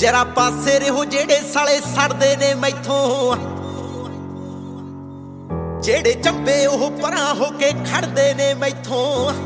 जरा पासे रहो जेड़े साले सड़दे ने मैथों, जेड़े चंबे ओह परां होके खड़दे ने मैथों।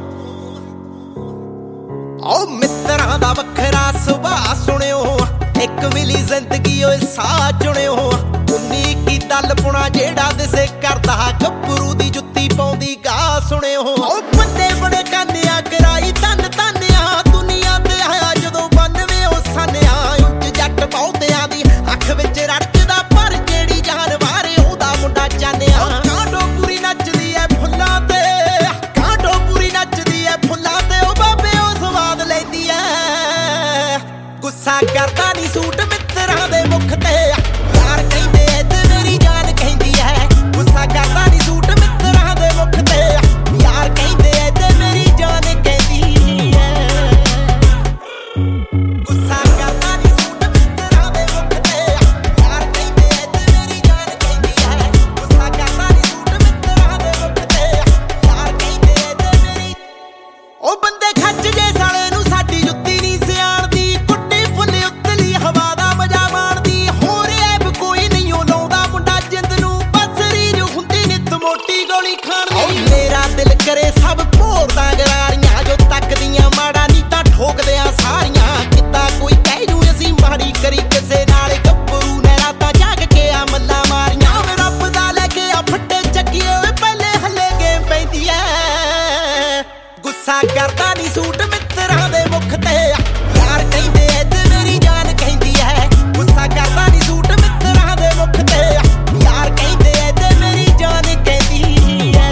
ओ मित्रां दा वखरा सुभाऽ सुणियो, एक मिली जिंदगी ओए साह चुणियो। 19 दल पुणा जेड़ा दिसे करदा गब्बरू दी जुत्ती पाउंदी गाह सुणियो। ओ बंदे बड़े कान्या कराई तन तान्या, दुनिया ते आया जदों 92 ओ सान्या। उच जट बहुतियां दी अख विच रटदा, पर जेड़ी जान वारे ओहदा मुंडा चान्या। कांडो पूरी नचदी ऐ फुल्लां ते, कांडो पूरी नचदी ऐ फुल्लां ते। ओ बाबे ओ स्वाद लैंदी ऐ, गुस्सा करदा नी सूट मित्रां दे मुख ते। यार कहिंदे ऐ ते मेरी जान कहिंदी ऐ, गुस्सा करदा नी सूट मित्रां दे मुख ते। यार कहिंदे ऐ ते मेरी जान कहिंदी ऐ, गुस्सा करदा नी सूट मित्रां दे मुख ते। यार कहिंदे ऐ ते मेरी जान कहिंदी ऐ, गुस्सा करदा नी सूट मित्रां दे मुख ते। यार कहिंदे ऐ ते मेरी। ओ बंदे खच जे साले नूं साडी जुत्ती नी सियाणदी, कुट्टी फुੱਲ उतली हवा दा मजा माणदी। होर ऐब कोई नहीं ओ लाउंदा मुंडा जिंद नूं, बस रीझ हुंदी नित मोटी गोली खाण दी। मेरा दिल करे सब भोरदा गरारियां, जो तकदियां माड़ा नी तां ठोकदियां सारियां। किता कोई कह जू असीं माड़ी करी किसे नाल, गब्बरू ने रातां जाग के आ मल्लां मारियां। रब दा लैके आ फट्टे ਚੱਕੀਏ ਓਏ ਪਹਿਲੇ ਹੱਲੇ ਗੇਮ ਪੈਂਦੀ ਐ, ਗੁੱਸਾ ਕਰਦਾ ਨੀ ਸੂਟ ਮਿੱਤਰਾਂ ਦੇ ਮੁਖ ਤੇ। ਯਾਰ ਕਹਿੰਦੇ ਐ ਤੇ ਮੇਰੀ ਜਾਨ ਕਹਿੰਦੀ ਐ, ਗੁੱਸਾ ਕਰਦਾ ਨੀ ਸੂਟ ਮਿੱਤਰਾਂ ਦੇ ਮੁਖ ਤੇ। ਯਾਰ ਕਹਿੰਦੇ ਐ ਤੇ ਮੇਰੀ ਜਾਨ ਕਹਿੰਦੀ ਐ।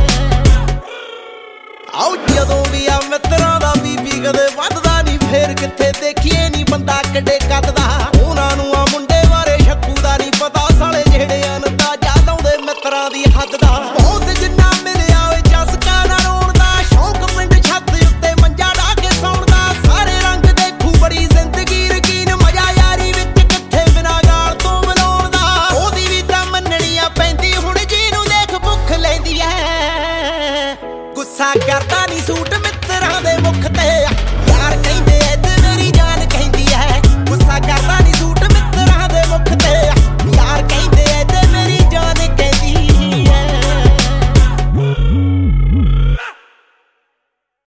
ਆਓ ਜਦੋਂ ਵੀ ਆ ਮਿੱਤਰਾਂ ਦਾ ਬੀਬੀ ਕਦੇ ਵੱਧਦਾ ਨੀ, ਫੇਰ ਕਿੱਥੇ ਦੇਖੀਏ ਨੀ ਬੰਦਾ ਕਿੱਡੇ ਕੱਦ ਦਾ। ਉਹਨਾਂ ਨੂੰ ਆ ਮੁੰਡੇ ਬਾਰੇ ਸ਼ੱਕੂ ਦਾ ਨੀ ਪਤਾ, ਸਾਲੇ ਜਿਹੜੇ ਅਨੰਦਾਜ਼ਾ ਲਾਉਂਦੇ ਮਿੱਤਰਾਂ ਦੀ ਹੱਦ ਦਾ।